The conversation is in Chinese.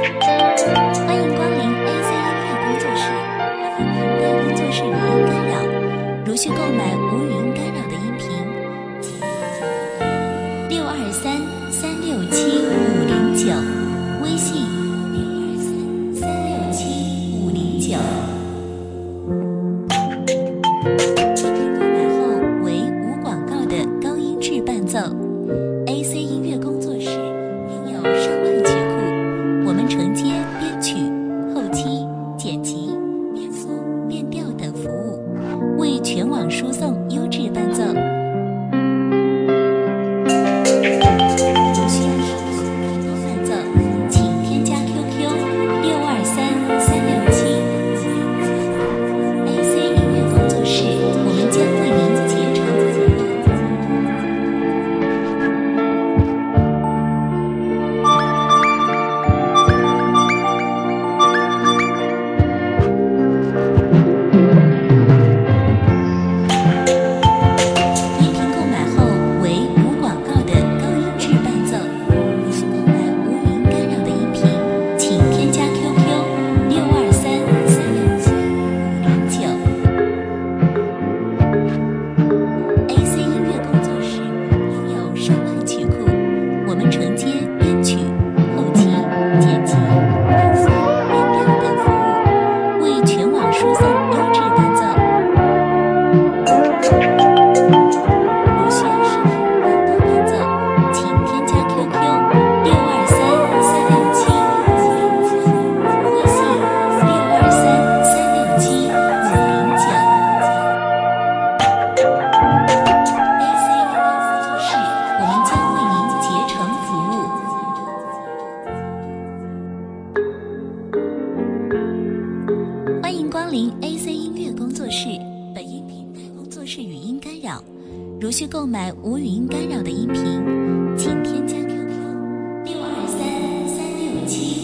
欢迎光临 AC 音乐工作室，对工作室语音干扰，如需购买无语音干扰的音频，623-367-509，微信623-367-509。购买后为无广告的高音质伴奏。AC 音乐工作室拥有上万曲库，我们承接编曲、后期、剪辑、变速、变调等服务，为全网输送优质伴奏。如需更多伴奏，请添加 QQ 623-367。AC 音乐工作室，我们将为您竭诚服务。音频购买后为无广告的高音质伴奏。如需购买无语音干扰的音频，请添加 QQ 623-367-509。AC 音乐工作室拥有上万曲库，我们承接编曲、后期、剪辑、变速、变调等服务，为全网输送优质伴奏。如需更多伴奏，请添加 QQ 623-367-509，微信623-367-509。AC 音乐工作室，我们将为您竭诚服务。欢迎光临 AC 音乐工作室，本音频带工作室语音干扰，如需购买无语音干扰的音频，请添加 QQ 623-367-509。